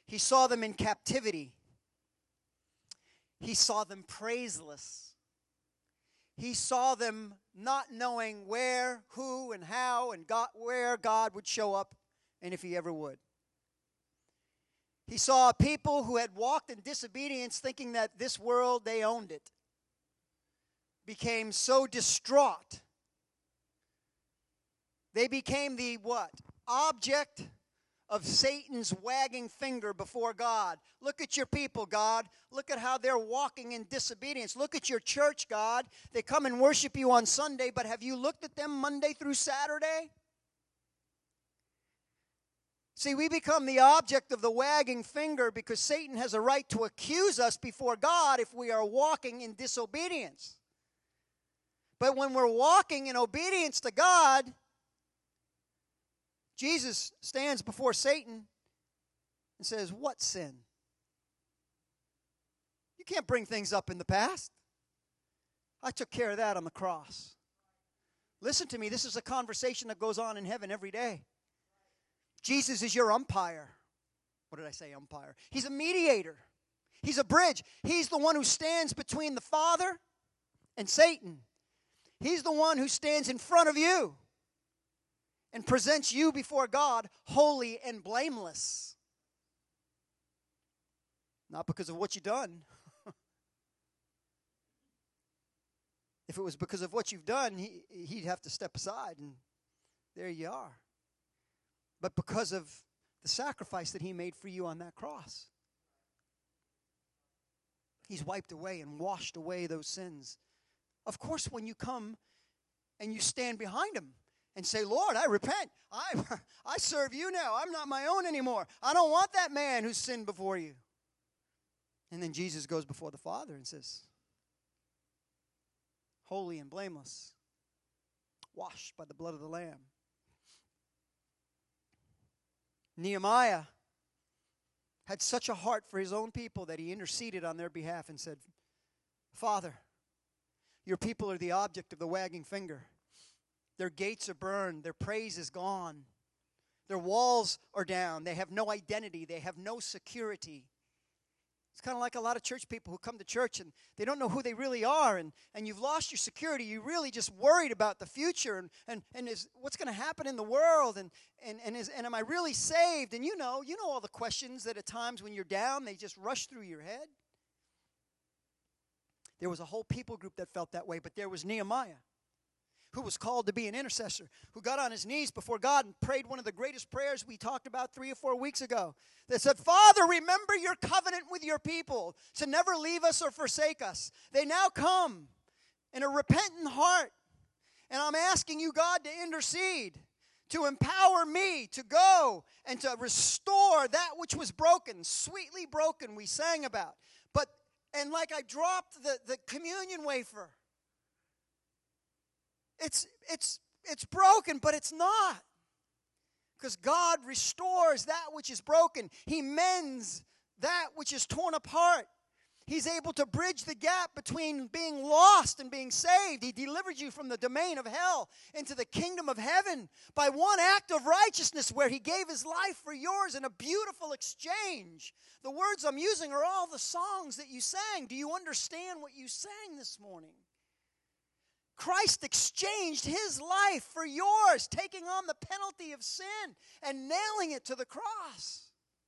He saw them in captivity. He saw them praiseless. He saw them not knowing where, who, and how, and where God would show up, and if He ever would. He saw people who had walked in disobedience, thinking that this world, they owned it, became so distraught. They became the what? Object of Satan's wagging finger before God. Look at your people, God. Look at how they're walking in disobedience. Look at your church, God. They come and worship you on Sunday, but have you looked at them Monday through Saturday? See, we become the object of the wagging finger because Satan has a right to accuse us before God if we are walking in disobedience. But when we're walking in obedience to God, Jesus stands before Satan and says, what sin? You can't bring things up in the past. I took care of that on the cross. Listen to me, this is a conversation that goes on in heaven every day. Jesus is your umpire. What did I say, umpire? He's a mediator. He's a bridge. He's the one who stands between the Father and Satan. He's the one who stands in front of you and presents you before God holy and blameless. Not because of what you've done. If it was because of what you've done, he'd have to step aside, and there you are. But because of the sacrifice that He made for you on that cross, He's wiped away and washed away those sins. Of course, when you come and you stand behind Him and say, Lord, I repent. I serve you now. I'm not my own anymore. I don't want that man who sinned before you. And then Jesus goes before the Father and says, holy and blameless, washed by the blood of the Lamb. Nehemiah had such a heart for his own people that he interceded on their behalf and said, Father, your people are the object of the wagging finger. Their gates are burned. Their praise is gone. Their walls are down. They have no identity. They have no security. It's kind of like a lot of church people who come to church and they don't know who they really are, and you've lost your security. You're really just worried about the future and is what's going to happen in the world, and am I really saved? And you know all the questions that at times when you're down, they just rush through your head. There was a whole people group that felt that way, but there was Nehemiah, who was called to be an intercessor, who got on his knees before God and prayed one of the greatest prayers we talked about 3 or 4 weeks ago. That said, Father, remember your covenant with your people to never leave us or forsake us. They now come in a repentant heart. And I'm asking you, God, to intercede, to empower me to go and to restore that which was broken, sweetly broken, we sang about. And like I dropped the communion wafer. It's broken, but it's not. Because God restores that which is broken. He mends that which is torn apart. He's able to bridge the gap between being lost and being saved. He delivered you from the domain of hell into the kingdom of heaven by one act of righteousness where He gave His life for yours in a beautiful exchange. The words I'm using are all the songs that you sang. Do you understand what you sang this morning? Christ exchanged His life for yours, taking on the penalty of sin and nailing it to the cross.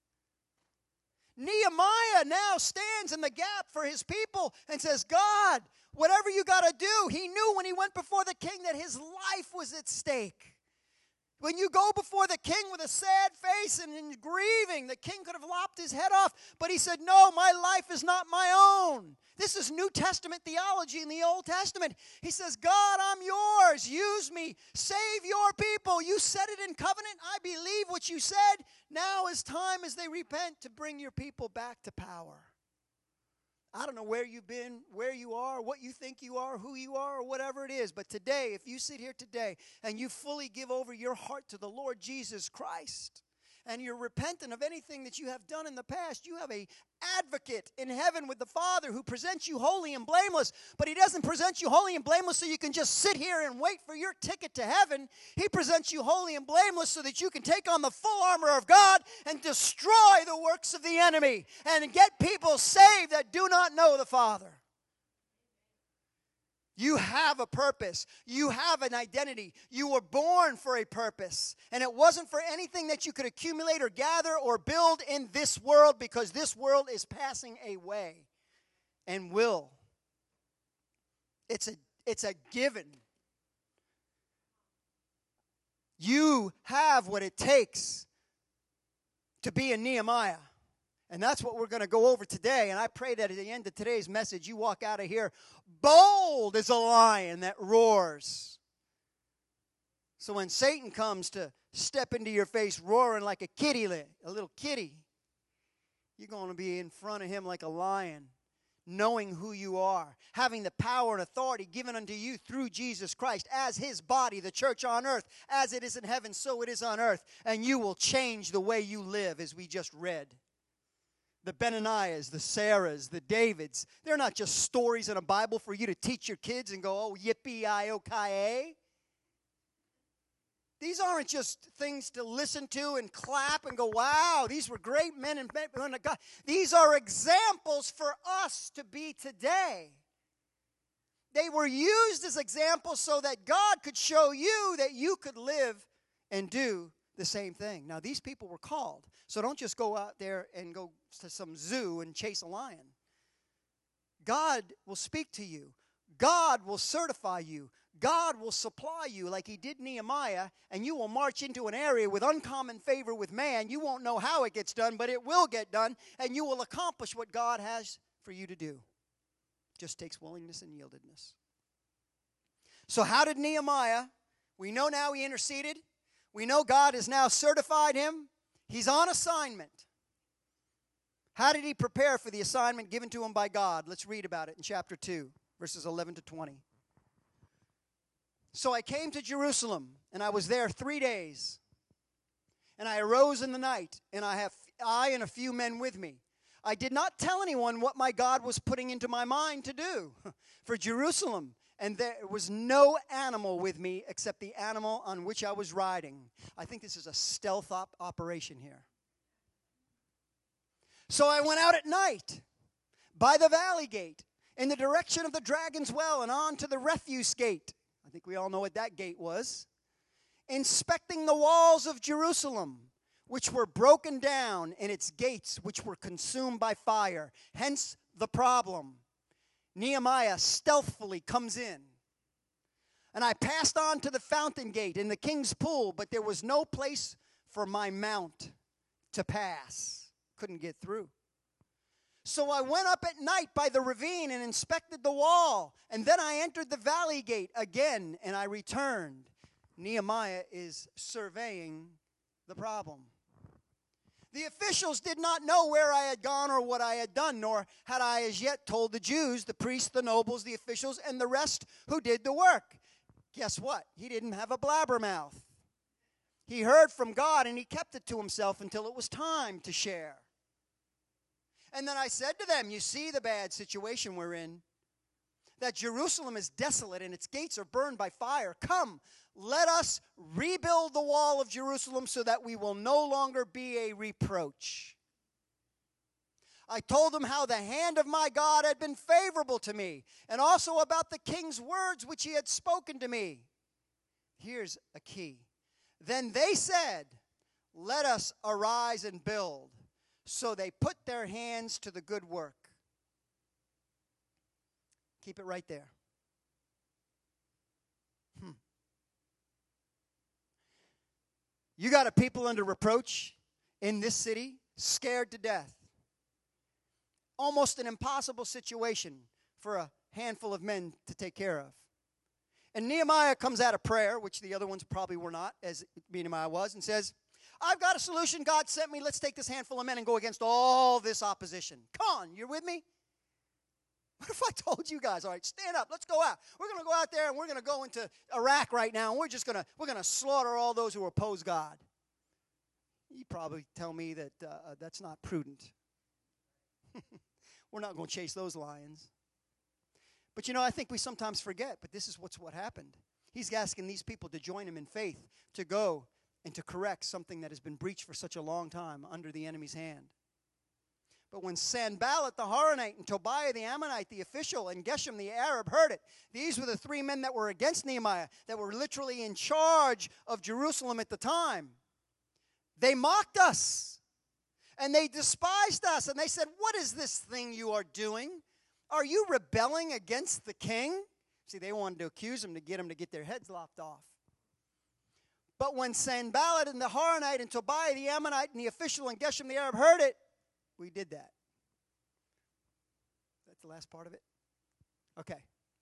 Nehemiah now stands in the gap for his people and says, God, whatever you got to do. He knew when he went before the king that his life was at stake. When you go before the king with a sad face and in grieving, the king could have lopped his head off, but he said, no, my life is not my own. This is New Testament theology in the Old Testament. He says, God, I'm yours. Use me. Save your people. You said it in covenant. I believe what you said. Now is time as they repent to bring your people back to power. I don't know where you've been, where you are, what you think you are, who you are, or whatever it is. But today, if you sit here today and you fully give over your heart to the Lord Jesus Christ, and you're repentant of anything that you have done in the past, you have a advocate in heaven with the Father who presents you holy and blameless. But he doesn't present you holy and blameless so you can just sit here and wait for your ticket to heaven. He presents you holy and blameless so that you can take on the full armor of God and destroy the works of the enemy and get people saved that do not know the Father. You have a purpose. You have an identity. You were born for a purpose. And it wasn't for anything that you could accumulate or gather or build in this world, because this world is passing away and will. It's a given. You have what it takes to be a Nehemiah. And that's what we're going to go over today. And I pray that at the end of today's message, you walk out of here bold as a lion that roars. So when Satan comes to step into your face roaring like a little kitty, you're going to be in front of him like a lion, knowing who you are, having the power and authority given unto you through Jesus Christ as his body, the church on earth. As it is in heaven, so it is on earth. And you will change the way you live, as we just read. The Benaniahs, the Sarahs, the Davids, they're not just stories in a Bible for you to teach your kids and go, oh, yippee-i-o-ki-yay. These aren't just things to listen to and clap and go, wow, these were great men and women of God. These are examples for us to be today. They were used as examples so that God could show you that you could live and do the same thing. Now, these people were called. So don't just go out there and go to some zoo and chase a lion. God will speak to you. God will certify you. God will supply you like he did Nehemiah, and you will march into an area with uncommon favor with man. You won't know how it gets done, but it will get done, and you will accomplish what God has for you to do. It just takes willingness and yieldedness. So how did Nehemiah? We know now he interceded. We know God has now certified him. He's on assignment. How did he prepare for the assignment given to him by God? Let's read about it in chapter 2, verses 11 to 20. So I came to Jerusalem, and I was there 3 days. And I arose in the night, and I and a few men with me. I did not tell anyone what my God was putting into my mind to do for Jerusalem. And there was no animal with me except the animal on which I was riding. I think this is a stealth operation here. So I went out at night by the valley gate in the direction of the Dragon's Well and on to the refuse gate. I think we all know what that gate was. Inspecting the walls of Jerusalem, which were broken down, and its gates, which were consumed by fire. Hence the problem. Nehemiah stealthily comes in. And I passed on to the fountain gate in the king's pool, but there was no place for my mount to pass. Couldn't get through. So I went up at night by the ravine and inspected the wall. And then I entered the valley gate again, and I returned. Nehemiah is surveying the problem. The officials did not know where I had gone or what I had done, nor had I as yet told the Jews, the priests, the nobles, the officials, and the rest who did the work. Guess what? He didn't have a blabbermouth. He heard from God, and he kept it to himself until it was time to share. And then I said to them, you see the bad situation we're in, that Jerusalem is desolate and its gates are burned by fire. Come, let us rebuild the wall of Jerusalem so that we will no longer be a reproach. I told them how the hand of my God had been favorable to me, and also about the king's words which he had spoken to me. Here's a key. Then they said, let us arise and build. So they put their hands to the good work. Keep it right there. You got a people under reproach in this city, scared to death. Almost an impossible situation for a handful of men to take care of. And Nehemiah comes out of prayer, which the other ones probably were not, as Nehemiah was, and says, I've got a solution. God sent me. Let's take this handful of men and go against all this opposition. Come on, you're with me? What if I told you guys, all right, stand up, let's go out. We're going to go out there and we're going to go into Iraq right now, and we're going to slaughter all those who oppose God. You probably tell me that that's not prudent. We're not going to chase those lions. But I think we sometimes forget, but this is what happened. He's asking these people to join him in faith, to go and to correct something that has been breached for such a long time under the enemy's hand. But when Sanballat the Horonite and Tobiah the Ammonite, the official, and Geshem the Arab heard it, these were the three men that were against Nehemiah, that were literally in charge of Jerusalem at the time. They mocked us, and they despised us, and they said, "What is this thing you are doing? Are you rebelling against the king?" See, they wanted to accuse him to get their heads lopped off. But when Sanballat and the Horonite and Tobiah the Ammonite and the official and Geshem the Arab heard it, we did that. That's the last part of it? Okay.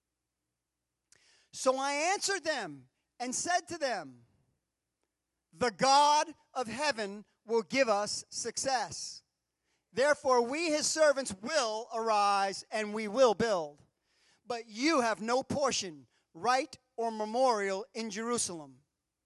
So I answered them and said to them, "The God of heaven will give us success. Therefore, we, his servants, will arise and we will build. But you have no portion, right, or memorial in Jerusalem."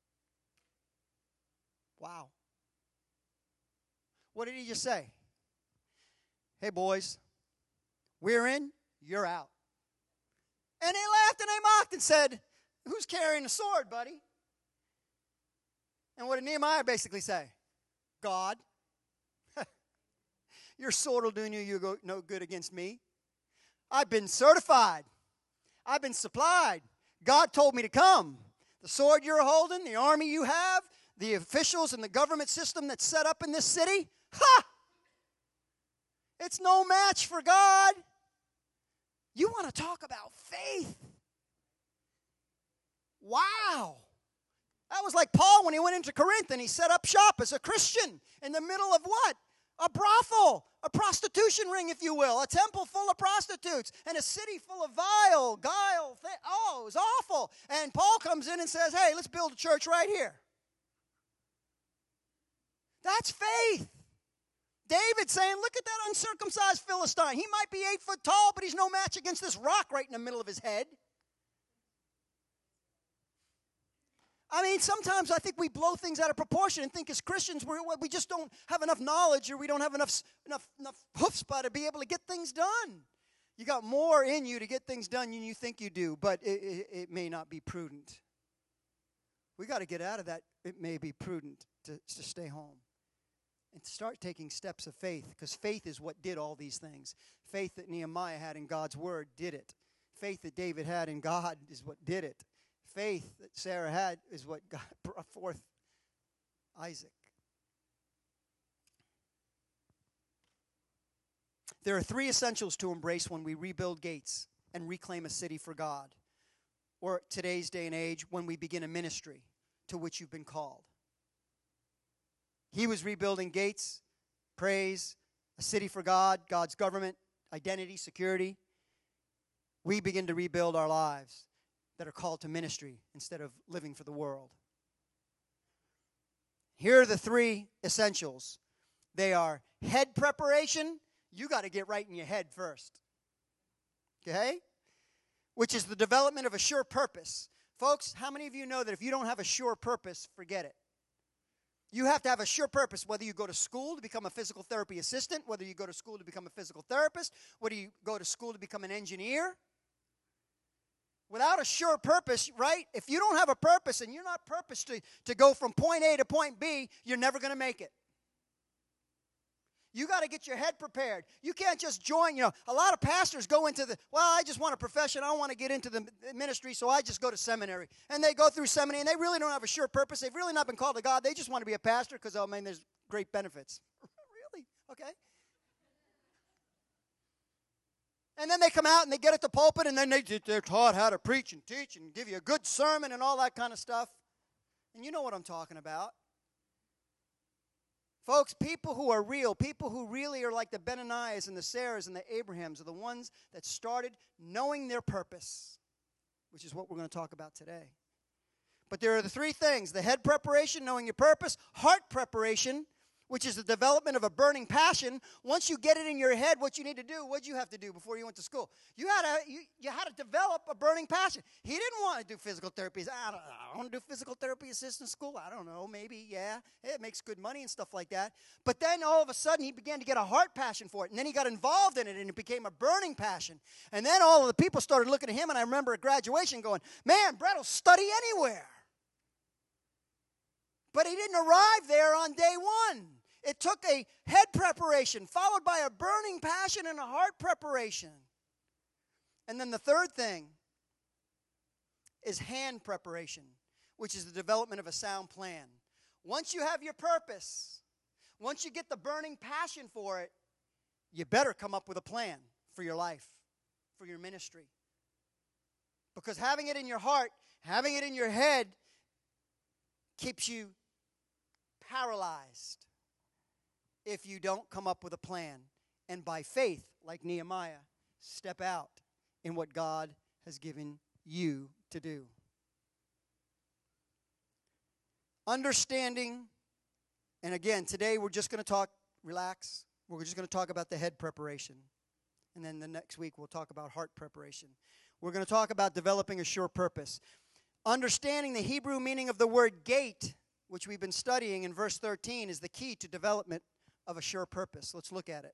Wow. What did he just say? Hey, boys, we're in, you're out. And they laughed and they mocked and said, "Who's carrying a sword, buddy?" And what did Nehemiah basically say? God. Your sword will do you no good against me. I've been certified. I've been supplied. God told me to come. The sword you're holding, the army you have, the officials and the government system that's set up in this city, it's no match for God. You want to talk about faith? Wow. That was like Paul when he went into Corinth and he set up shop as a Christian in the middle of what? A brothel, a prostitution ring, if you will, a temple full of prostitutes, and a city full of guile. Oh, it was awful. And Paul comes in and says, "Hey, let's build a church right here." That's faith. David saying, "Look at that uncircumcised Philistine. He might be 8 foot tall, but he's no match against this rock right in the middle of his head." I mean, sometimes I think we blow things out of proportion and think as Christians we just don't have enough knowledge, or we don't have enough chutzpah to be able to get things done. You got more in you to get things done than you think you do, but it may not be prudent. We got to get out of that. It may be prudent to stay home and start taking steps of faith, because faith is what did all these things. Faith that Nehemiah had in God's word did it. Faith that David had in God is what did it. Faith that Sarah had is what God brought forth Isaac. There are 3 essentials to embrace when we rebuild gates and reclaim a city for God, or today's day and age, when we begin a ministry to which you've been called. He was rebuilding gates, praise, a city for God, God's government, identity, security. We begin to rebuild our lives that are called to ministry instead of living for the world. Here are the 3 essentials. They are head preparation. You got to get right in your head first. Okay? Which is the development of a sure purpose. Folks, how many of you know that if you don't have a sure purpose, forget it? You have to have a sure purpose, whether you go to school to become a physical therapy assistant, whether you go to school to become a physical therapist, whether you go to school to become an engineer. Without a sure purpose, right? If you don't have a purpose and you're not purposed to go from point A to point B, you're never going to make it. You got to get your head prepared. You can't just join. A lot of pastors go into I just want a profession. I want to get into the ministry, so I just go to seminary. And they go through seminary, and they really don't have a sure purpose. They've really not been called to God. They just want to be a pastor because, there's great benefits. Really? Okay. And then they come out and they get at the pulpit, and then they're taught how to preach and teach and give you a good sermon and all that kind of stuff. And you know what I'm talking about. Folks, people who are real, people who really are like the Benaniahs and the Sarahs and the Abrahams, are the ones that started knowing their purpose, which is what we're going to talk about today. But there are the 3 things: the head preparation, knowing your purpose; heart preparation, which is the development of a burning passion. Once you get it in your head what you need to do, what did you have to do before you went to school? You had to develop a burning passion. He didn't want to do physical therapy. I want to do physical therapy assistant school. I don't know, maybe, yeah. It makes good money and stuff like that. But then all of a sudden he began to get a heart passion for it. And then he got involved in it and it became a burning passion. And then all of the people started looking at him, and I remember at graduation going, man, Brett will study anywhere. But he didn't arrive there on day one. It took a head preparation, followed by a burning passion and a heart preparation. And then the third thing is hand preparation, which is the development of a sound plan. Once you have your purpose, once you get the burning passion for it, you better come up with a plan for your life, for your ministry. Because having it in your heart, having it in your head, keeps you paralyzed if you don't come up with a plan. And by faith, like Nehemiah, step out in what God has given you to do. Understanding, and again, today we're just going to talk, relax, we're just going to talk about the head preparation. And then the next week we'll talk about heart preparation. We're going to talk about developing a sure purpose. Understanding the Hebrew meaning of the word gate, which we've been studying in verse 13, is the key to development of a sure purpose. Let's look at it.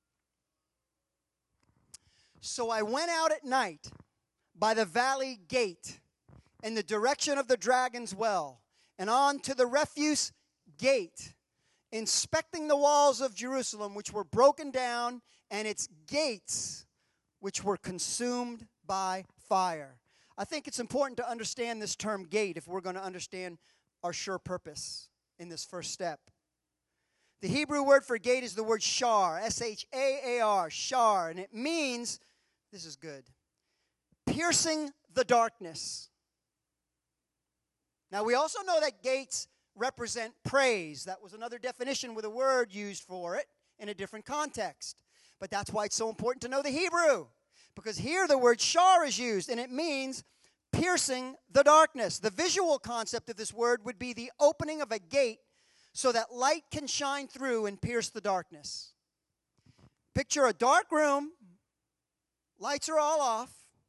So I went out at night by the valley gate in the direction of the dragon's well, and on to the refuse gate, inspecting the walls of Jerusalem, which were broken down, and its gates, which were consumed by fire. I think it's important to understand this term gate if we're going to understand our sure purpose in this first step. The Hebrew word for gate is the word shar, S-H-A-A-R, shar, and it means, this is good, piercing the darkness. Now, we also know that gates represent praise. That was another definition with a word used for it in a different context. But that's why it's so important to know the Hebrew, because here the word shar is used, and it means piercing the darkness. The visual concept of this word would be the opening of a gate so that light can shine through and pierce the darkness. Picture a dark room, lights are all off.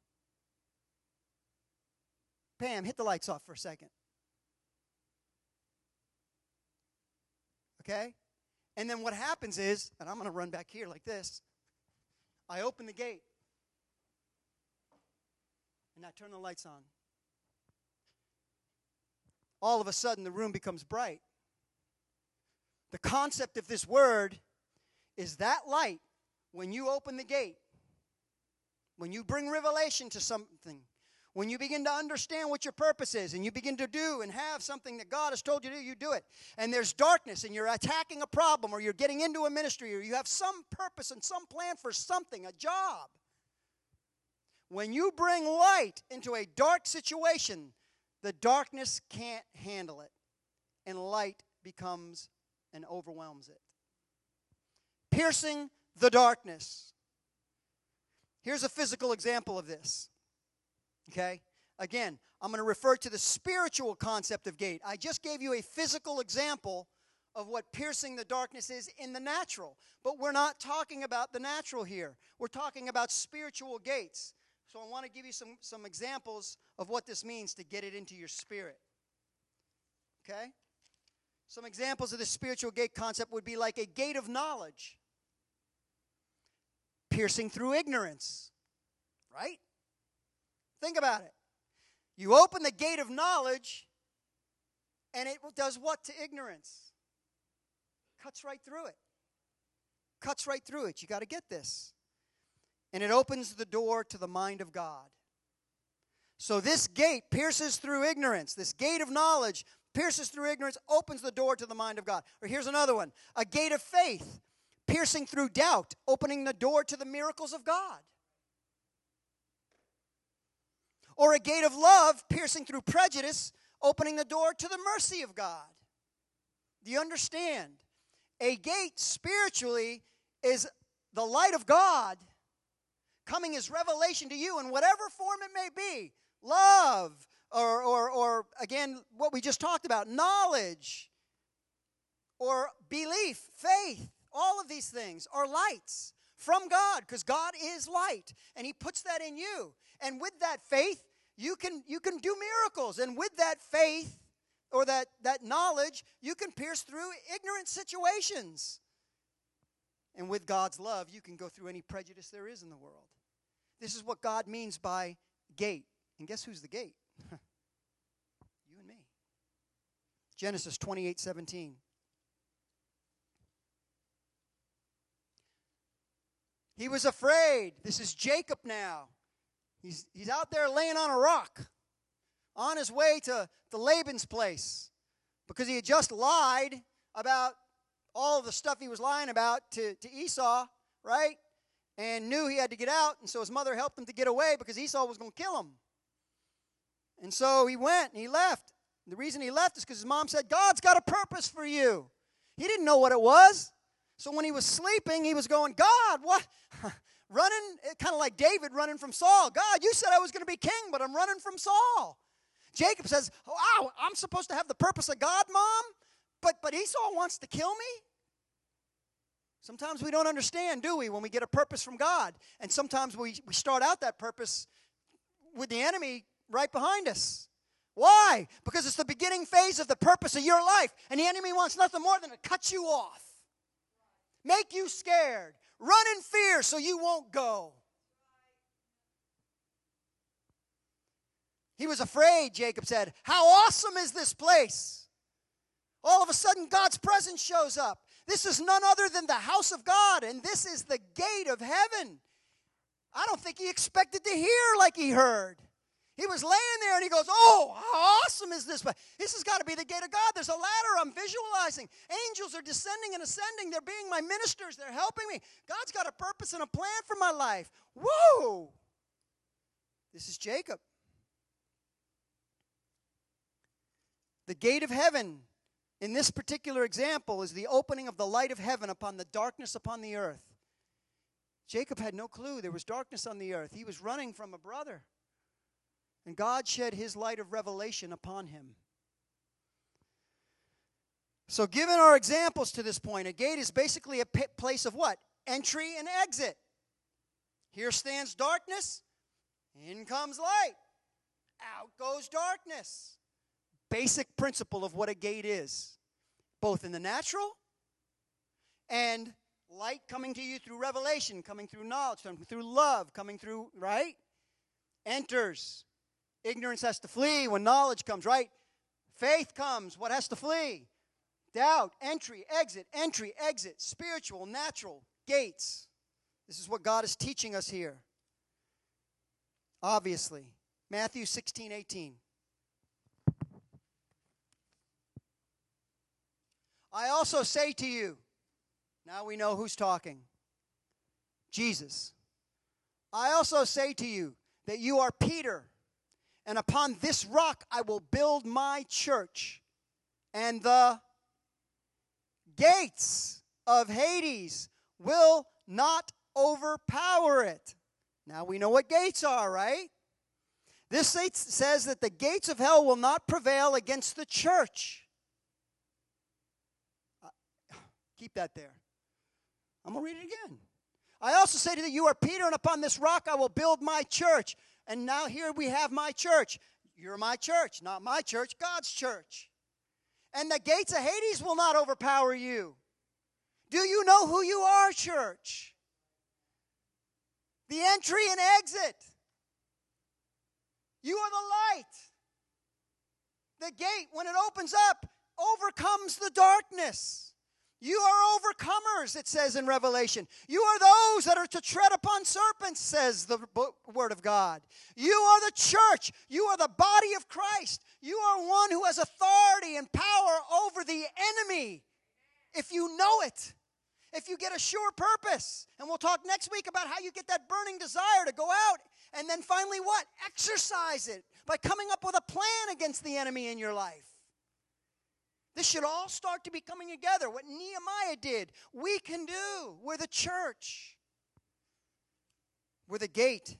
Pam, hit the lights off for a second. Okay? And then what happens is, and I'm going to run back here like this, I open the gate. And I turn the lights on. All of a sudden, the room becomes bright. The concept of this word is that light, when you open the gate, when you bring revelation to something, when you begin to understand what your purpose is, and you begin to do and have something that God has told you to do, you do it. And there's darkness, and you're attacking a problem, or you're getting into a ministry, or you have some purpose and some plan for something, a job. When you bring light into a dark situation, the darkness can't handle it, and light becomes and overwhelms it. Piercing the darkness. Here's a physical example of this. Okay? Again, I'm going to refer to the spiritual concept of gate. I just gave you a physical example of what piercing the darkness is in the natural. But we're not talking about the natural here. We're talking about spiritual gates. So I want to give you some examples of what this means to get it into your spirit. Okay? Some examples of the spiritual gate concept would be like a gate of knowledge. Piercing through ignorance. Right? Think about it. You open the gate of knowledge, and it does what to ignorance? Cuts right through it. Cuts right through it. You got to get this. And it opens the door to the mind of God. So this gate pierces through ignorance. This gate of knowledge pierces through ignorance, opens the door to the mind of God. Or here's another one. A gate of faith, piercing through doubt, opening the door to the miracles of God. Or a gate of love, piercing through prejudice, opening the door to the mercy of God. Do you understand? A gate spiritually is the light of God coming as revelation to you in whatever form it may be. Love, or again, what we just talked about, knowledge. or belief, faith. All of these things are lights from God, because God is light, and he puts that in you. And with that faith, you can do miracles. And with that faith, or that knowledge, you can pierce through ignorant situations. And with God's love, you can go through any prejudice there is in the world. This is what God means by gate. And guess who's the gate? You and me. Genesis 28:17. He was afraid. This is Jacob now. He's out there laying on a rock on his way to Laban's place, because he had just lied about all of the stuff he was lying about to Esau, right? And knew he had to get out, and so his mother helped him to get away because Esau was going to kill him. And so he went and he left. The reason he left is because his mom said, God's got a purpose for you. He didn't know what it was. So when he was sleeping, he was going, God, what? Running, kind of like David running from Saul. God, you said I was going to be king, but I'm running from Saul. Jacob says, wow, I'm supposed to have the purpose of God, Mom? But Esau wants to kill me? Sometimes we don't understand, do we, when we get a purpose from God. And sometimes we start out that purpose with the enemy right behind us. Why? Because it's the beginning phase of the purpose of your life. And the enemy wants nothing more than to cut you off. Make you scared. Run in fear so you won't go. He was afraid, Jacob said. How awesome is this place? All of a sudden, God's presence shows up. This is none other than the house of God, and this is the gate of heaven. I don't think he expected to hear like he heard. He was laying there and he goes, oh, how awesome is this? This has got to be the gate of God. There's a ladder I'm visualizing. Angels are descending and ascending. They're being my ministers. They're helping me. God's got a purpose and a plan for my life. Whoa! This is Jacob. The gate of heaven, in this particular example, is the opening of the light of heaven upon the darkness upon the earth. Jacob had no clue there was darkness on the earth. He was running from a brother. And God shed his light of revelation upon him. So given our examples to this point, a gate is basically a place of what? Entry and exit. Here stands darkness. In comes light. Out goes darkness. Basic principle of what a gate is. Both in the natural and light coming to you through revelation, coming through knowledge, coming through love, coming through, right? Enters. Ignorance has to flee when knowledge comes, right? Faith comes. What has to flee? Doubt. Entry, exit. Spiritual, natural, gates. This is what God is teaching us here. Obviously. Matthew 16:18. I also say to you, now we know who's talking. Jesus. I also say to you that you are Peter, and upon this rock I will build my church, and the gates of Hades will not overpower it. Now we know what gates are, right? This says that the gates of hell will not prevail against the church. Keep that there. I'm going to read it again. I also say to you, you are Peter, and upon this rock I will build my church. And now here we have my church. You're my church, not my church, God's church. And the gates of Hades will not overpower you. Do you know who you are, church? The entry and exit. You are the light. The gate, when it opens up, overcomes the darkness. You are overcomers, it says in Revelation. You are those that are to tread upon serpents, says the Word of God. You are the church. You are the body of Christ. You are one who has authority and power over the enemy. If you know it, if you get a sure purpose. And we'll talk next week about how you get that burning desire to go out and then finally what? Exercise it by coming up with a plan against the enemy in your life. This should all start to be coming together. What Nehemiah did, we can do. We're the church. We're the gate.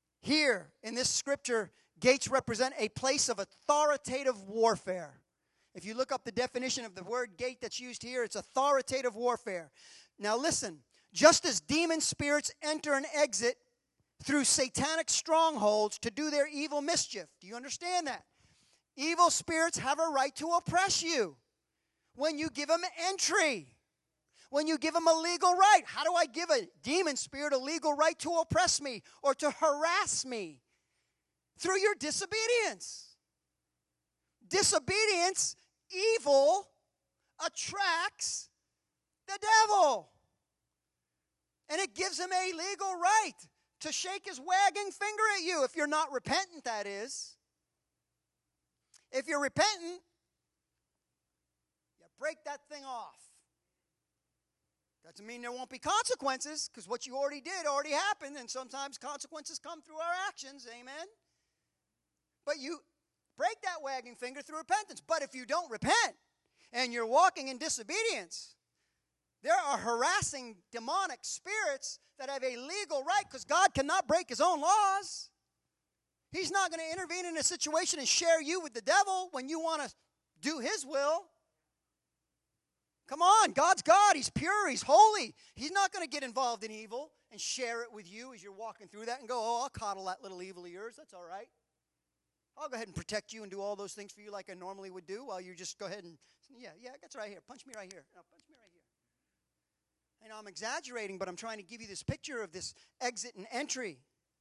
Here, in this scripture, gates represent a place of authoritative warfare. If you look up the definition of the word gate that's used here, it's authoritative warfare. Now listen, just as demon spirits enter and exit through satanic strongholds to do their evil mischief. Do you understand that? Evil spirits have a right to oppress you when you give them entry, when you give them a legal right. How do I give a demon spirit a legal right to oppress me or to harass me? Through your disobedience. Disobedience, evil, attracts the devil. And it gives him a legal right to shake his wagging finger at you, if you're not repentant, that is. If you're repentant, you break that thing off. Doesn't mean there won't be consequences, because what you already did already happened, and sometimes consequences come through our actions, amen? But you break that wagging finger through repentance. But if you don't repent, and you're walking in disobedience, there are harassing demonic spirits that have a legal right, because God cannot break his own laws. He's not going to intervene in a situation and share you with the devil when you want to do his will. Come on, God's God. He's pure. He's holy. He's not going to get involved in evil and share it with you as you're walking through that and go, oh, I'll coddle that little evil of yours. That's all right. I'll go ahead and protect you and do all those things for you like I normally would do while you just go ahead and, yeah, that's right here. Punch me right here. No, punch me right here. I know I'm exaggerating, but I'm trying to give you this picture of this exit and entry.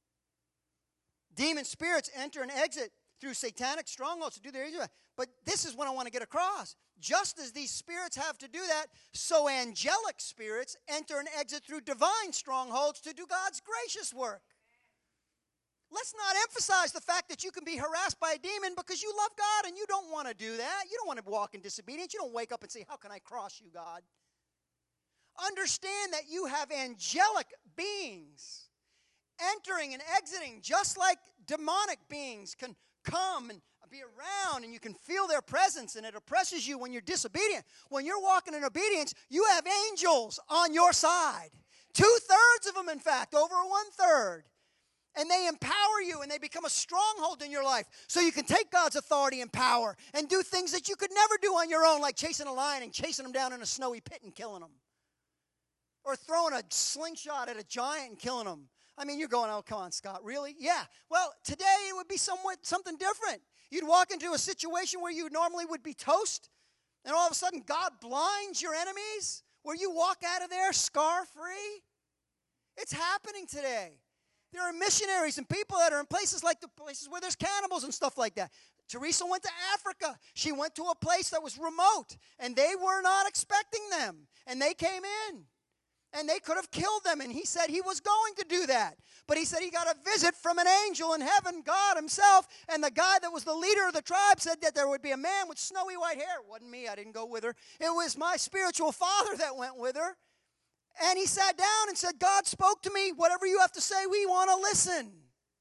Demon spirits enter and exit through satanic strongholds to do their evil. But this is what I want to get across. Just as these spirits have to do that, so angelic spirits enter and exit through divine strongholds to do God's gracious work. Let's not emphasize the fact that you can be harassed by a demon because you love God and you don't want to do that. You don't want to walk in disobedience. You don't wake up and say, how can I cross you, God? Understand that you have angelic beings entering and exiting, just like demonic beings can come and be around, and you can feel their presence, and it oppresses you when you're disobedient. When you're walking in obedience, you have angels on your side. 2/3 of them, in fact, over 1/3. And they empower you, and they become a stronghold in your life. So you can take God's authority and power and do things that you could never do on your own, like chasing a lion and chasing him down in a snowy pit and killing him. Or throwing a slingshot at a giant and killing him. I mean, you're going, oh, come on, Scott, really? Yeah. Well, today it would be something different. You'd walk into a situation where you normally would be toast, and all of a sudden God blinds your enemies, where you walk out of there scar-free. It's happening today. There are missionaries and people that are in places like the places where there's cannibals and stuff like that. Teresa went to Africa. She went to a place that was remote, and they were not expecting them, and they came in. And they could have killed them, and he said he was going to do that. But he said he got a visit from an angel in heaven, God himself, and the guy that was the leader of the tribe said that there would be a man with snowy white hair. It wasn't me, I didn't go with her. It was my spiritual father that went with her. And he sat down and said, God spoke to me. Whatever you have to say, we want to listen.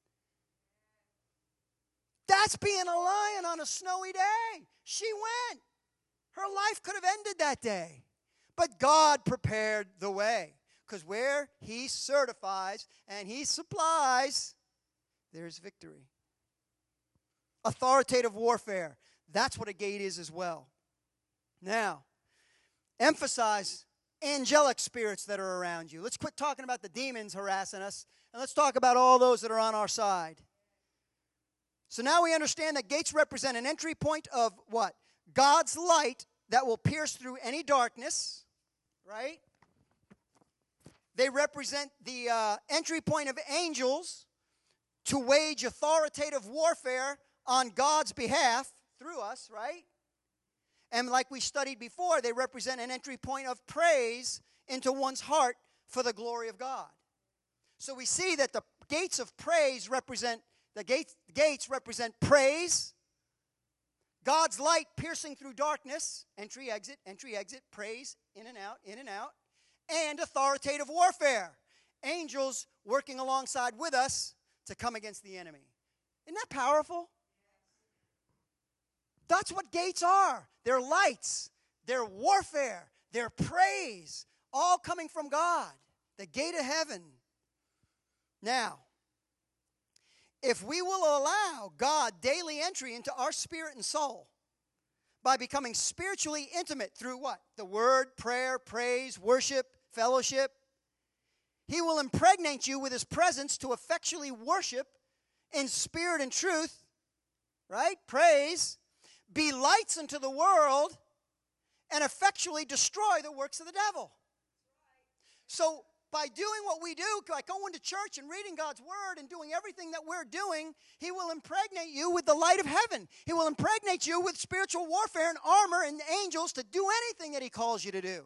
That's being a lion on a snowy day. She went. Her life could have ended that day. But God prepared the way. Because where he certifies and he supplies, there's victory. Authoritative warfare. That's what a gate is as well. Now, emphasize angelic spirits that are around you. Let's quit talking about the demons harassing us, and let's talk about all those that are on our side. So now we understand that gates represent an entry point of what? God's light that will pierce through any darkness. Right? They represent the entry point of angels to wage authoritative warfare on God's behalf through us, right? And like we studied before, they represent an entry point of praise into one's heart for the glory of God. So we see that the gates of praise represent, the gates represent praise, God's light piercing through darkness, entry, exit, praise, in and out, and authoritative warfare. Angels working alongside with us to come against the enemy. Isn't that powerful? That's what gates are. They're lights, they're warfare, they're praise, all coming from God, the gate of heaven. Now, if we will allow God daily entry into our spirit and soul by becoming spiritually intimate through what? The word, prayer, praise, worship, fellowship. He will impregnate you with his presence to effectually worship in spirit and truth, right? Praise. Be lights unto the world and effectually destroy the works of the devil. So by doing what we do, like going to church and reading God's word and doing everything that we're doing, he will impregnate you with the light of heaven. He will impregnate you with spiritual warfare and armor and angels to do anything that he calls you to do.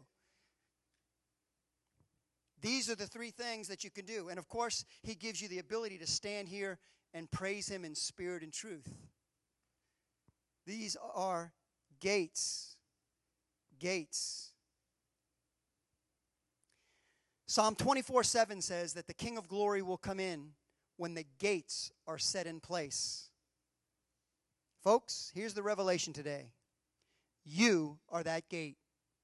These are the three things that you can do. And of course, he gives you the ability to stand here and praise him in spirit and truth. These are gates. Gates. Psalm 24:7 says that the King of Glory will come in when the gates are set in place. Folks, here's the revelation today. You are that gate.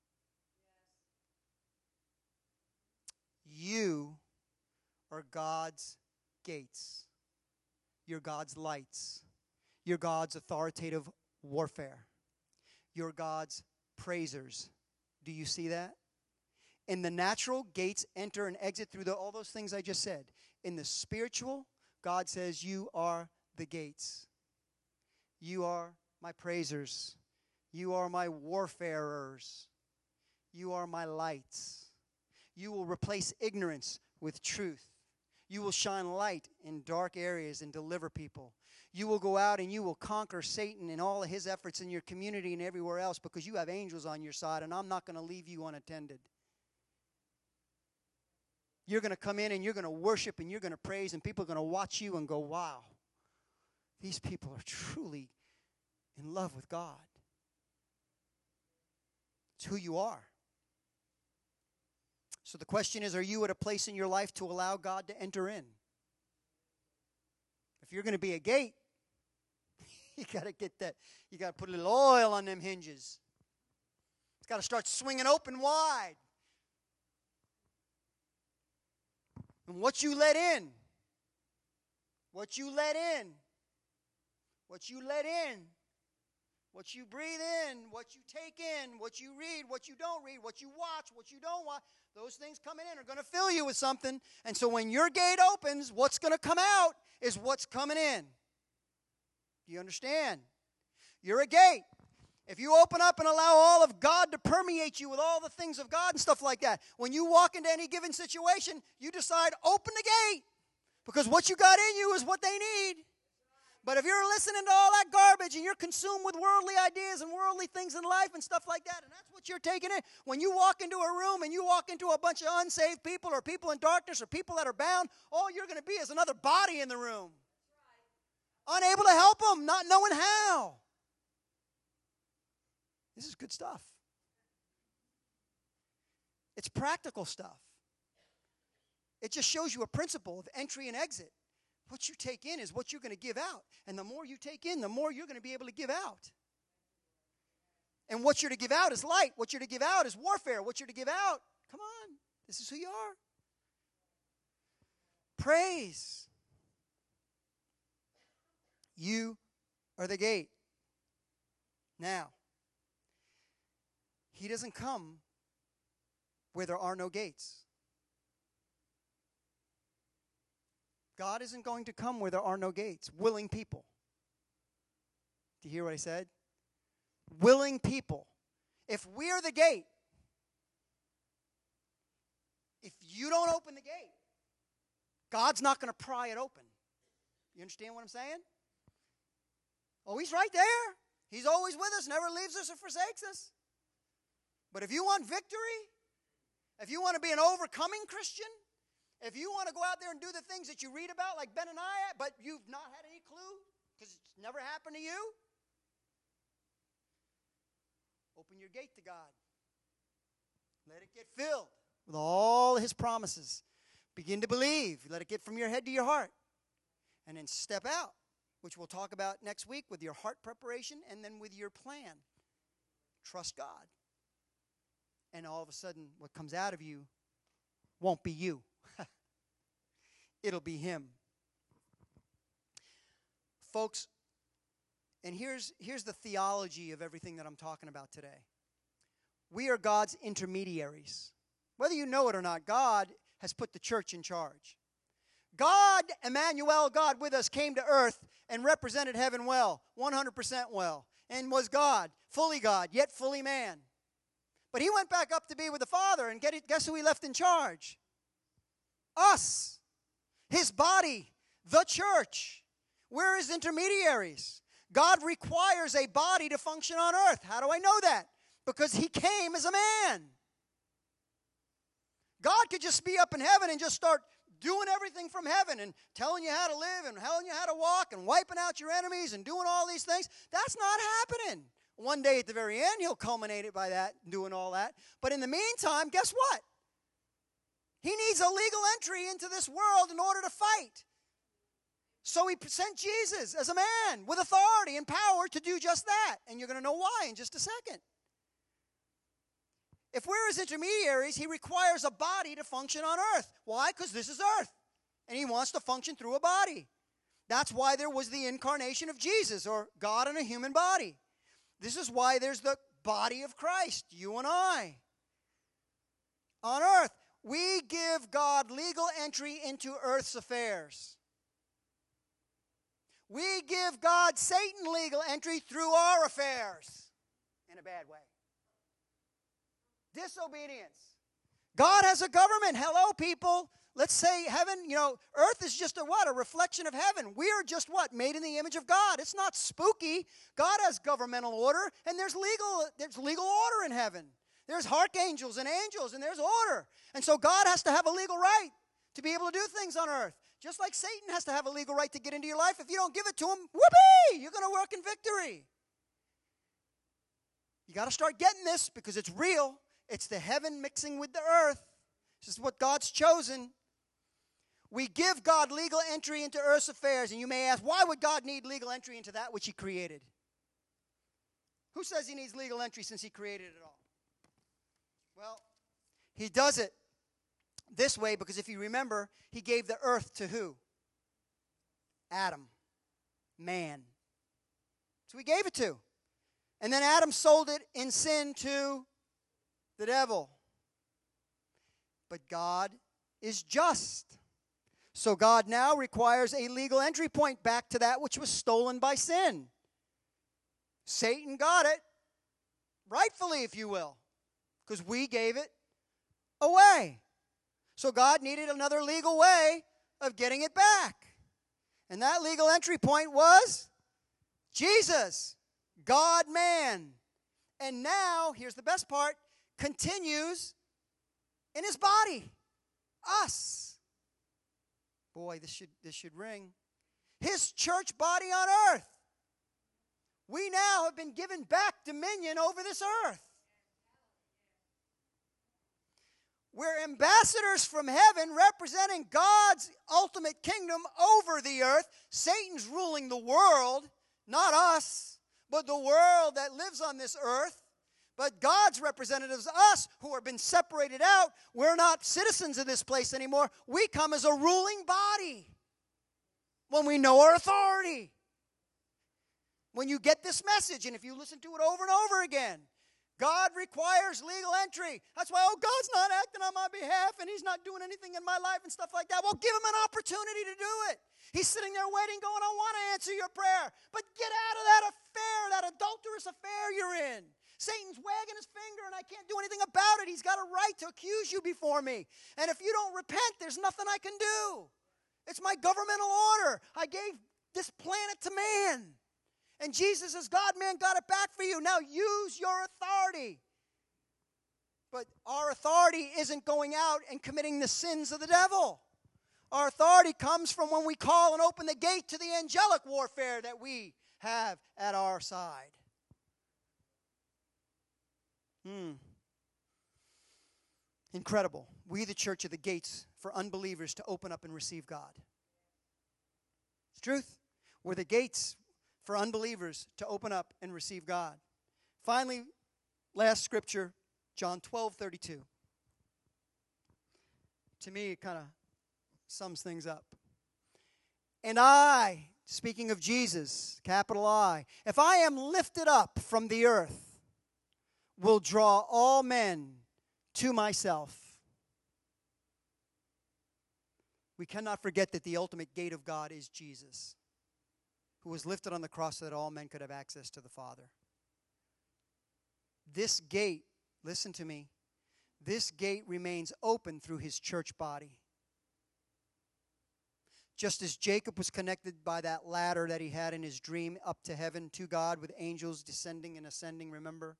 You are God's gates. You're God's lights. You're God's authoritative warfare. You're God's praisers. Do you see that? In the natural, gates enter and exit through all those things I just said. In the spiritual, God says, you are the gates. You are my praisers. You are my warfarers. You are my lights. You will replace ignorance with truth. You will shine light in dark areas and deliver people. You will go out and you will conquer Satan and all of his efforts in your community and everywhere else because you have angels on your side, and I'm not going to leave you unattended. You're going to come in and you're going to worship and you're going to praise, and people are going to watch you and go, wow, these people are truly in love with God. It's who you are. So the question is, are you at a place in your life to allow God to enter in? If you're going to be a gate, you got to get that. You got to put a little oil on them hinges. It's got to start swinging open wide. And what you let in, what you let in, what you let in, what you breathe in, what you take in, what you read, what you don't read, what you watch, what you don't watch, those things coming in are going to fill you with something. And so when your gate opens, what's going to come out is what's coming in. Do you understand? You're a gate. If you open up and allow all of God to permeate you with all the things of God and stuff like that, when you walk into any given situation, you decide, open the gate. Because what you got in you is what they need. But if you're listening to all that garbage and you're consumed with worldly ideas and worldly things in life and stuff like that, and that's what you're taking in, when you walk into a room and you walk into a bunch of unsaved people or people in darkness or people that are bound, all you're going to be is another body in the room. Unable to help them, not knowing how. This is good stuff. It's practical stuff. It just shows you a principle of entry and exit. What you take in is what you're going to give out. And the more you take in, the more you're going to be able to give out. And what you're to give out is light. What you're to give out is warfare. What you're to give out, come on, this is who you are. Praise. You are the gate. Now, he doesn't come where there are no gates. God isn't going to come where there are no gates. Willing people. Do you hear what I said? Willing people. If we're the gate, if you don't open the gate, God's not going to pry it open. You understand what I'm saying? Oh, he's right there. He's always with us, never leaves us or forsakes us. But if you want victory, if you want to be an overcoming Christian, if you want to go out there and do the things that you read about like Benaniah, but you've not had any clue because it's never happened to you, open your gate to God. Let it get filled with all his promises. Begin to believe. Let it get from your head to your heart. And then step out, which we'll talk about next week with your heart preparation and then with your plan. Trust God. And all of a sudden, what comes out of you won't be you. It'll be him. Folks, And here's the theology of everything that I'm talking about today. We are God's intermediaries. Whether you know it or not, God has put the church in charge. God, Emmanuel, God with us, came to earth and represented heaven well, 100% well, and was God, yet fully man. But he went back up to be with the Father, and guess who he left in charge? Us, his body, the church. We're his intermediaries. God requires a body to function on earth. How do I know that? Because he came as a man. God could just be up in heaven and just start doing everything from heaven and telling you how to live and telling you how to walk and wiping out your enemies and doing all these things. That's not happening. One day at the very end, he'll culminate it by that, doing all that. But in the meantime, guess what? He needs a legal entry into this world in order to fight. So he sent Jesus as a man with authority and power to do just that. And you're going to know why in just a second. If we're his intermediaries, he requires a body to function on earth. Why? Because this is earth. And he wants to function through a body. That's why there was the incarnation of Jesus, or God in a human body. This is why there's the body of Christ, you and I. On earth, we give God legal entry into earth's affairs. We give God Satan legal entry through our affairs in a bad way. Disobedience. God has a government. Hello, people. Let's say heaven, earth is just a reflection of heaven. We are just made in the image of God. It's not spooky. God has governmental order, and there's legal order in heaven. There's archangels and angels, and there's order. And so God has to have a legal right to be able to do things on earth. Just like Satan has to have a legal right to get into your life. If you don't give it to him, whoopee, you're going to work in victory. You got to start getting this because it's real. It's the heaven mixing with the earth. This is what God's chosen. We give God legal entry into earth's affairs. And you may ask, why would God need legal entry into that which he created? Who says he needs legal entry since he created it all? Well, he does it this way because if you remember, he gave the earth to who? Adam. Man. So he gave it to. And then Adam sold it in sin to the devil. But God is just. So God now requires a legal entry point back to that which was stolen by sin. Satan got it, rightfully, if you will, because we gave it away. So God needed another legal way of getting it back. And that legal entry point was Jesus, God-man. And now, here's the best part, continues in his body, us. Boy, this should ring. His church body on earth. We now have been given back dominion over this earth. We're ambassadors from heaven representing God's ultimate kingdom over the earth. Satan's ruling the world, not us, but the world that lives on this earth. But God's representatives, us, who have been separated out, we're not citizens of this place anymore. We come as a ruling body when we know our authority. When you get this message, and if you listen to it over and over again, God requires legal entry. That's why, God's not acting on my behalf, and he's not doing anything in my life and stuff like that. Well, give him an opportunity to do it. He's sitting there waiting, going, I want to answer your prayer. But get out of that affair, that adulterous affair you're in. Satan's wagging his finger, and I can't do anything about it. He's got a right to accuse you before me. And if you don't repent, there's nothing I can do. It's my governmental order. I gave this planet to man. And Jesus as God, man, got it back for you. Now use your authority. But our authority isn't going out and committing the sins of the devil. Our authority comes from when we call and open the gate to the angelic warfare that we have at our side. Incredible. We, the church, are the gates for unbelievers to open up and receive God. It's truth. We're the gates for unbelievers to open up and receive God. Finally, last scripture, John 12:32. To me, it kind of sums things up. And I, Speaking of Jesus, capital I, if I am lifted up from the earth, will draw all men to myself. We cannot forget that the ultimate gate of God is Jesus, who was lifted on the cross so that all men could have access to the Father. This gate, listen to me, this gate remains open through his church body. Just as Jacob was connected by that ladder that he had in his dream up to heaven to God with angels descending and ascending, remember?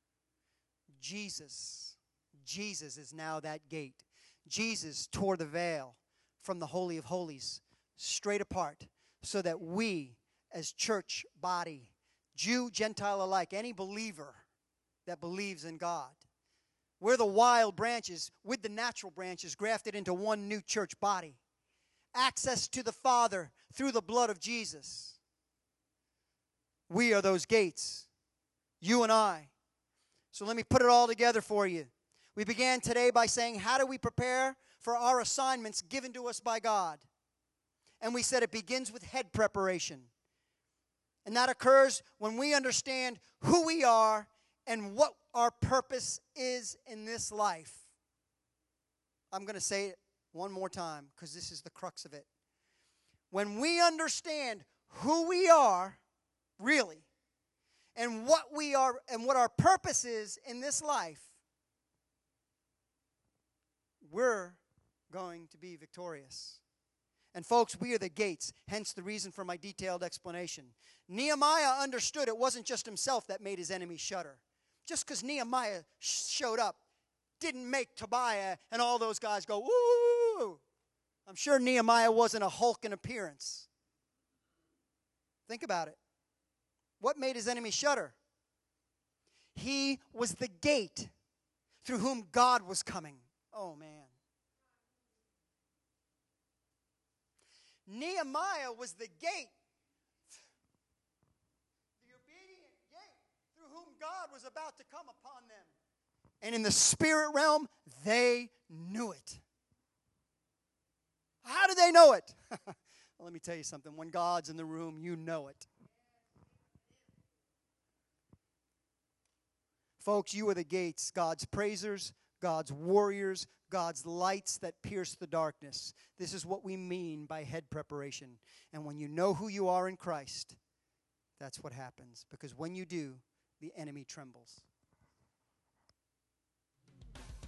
Jesus is now that gate. Jesus tore the veil from the Holy of Holies straight apart so that we as church body, Jew, Gentile alike, any believer that believes in God, we're the wild branches with the natural branches grafted into one new church body. Access to the Father through the blood of Jesus. We are those gates, you and I. So let me put it all together for you. We began today by saying, how do we prepare for our assignments given to us by God? And we said it begins with head preparation. And that occurs when we understand who we are and what our purpose is in this life. I'm going to say it one more time because this is the crux of it. When we understand who we are, really, and what we are and what our purpose is in this life, we're going to be victorious. And folks, we are the gates, hence the reason for my detailed explanation. Nehemiah understood it wasn't just himself that made his enemies shudder. Just because Nehemiah showed up didn't make Tobiah and all those guys go, woo! I'm sure Nehemiah wasn't a Hulk in appearance. Think about it. What made his enemy shudder? He was the gate through whom God was coming. Oh, man. Nehemiah was the gate, the obedient gate through whom God was about to come upon them. And in the spirit realm, they knew it. How did they know it? Well, let me tell you something. When God's in the room, you know it. Folks, you are the gates, God's praisers, God's warriors, God's lights that pierce the darkness. This is what we mean by head preparation. And when you know who you are in Christ, that's what happens. Because when you do, the enemy trembles.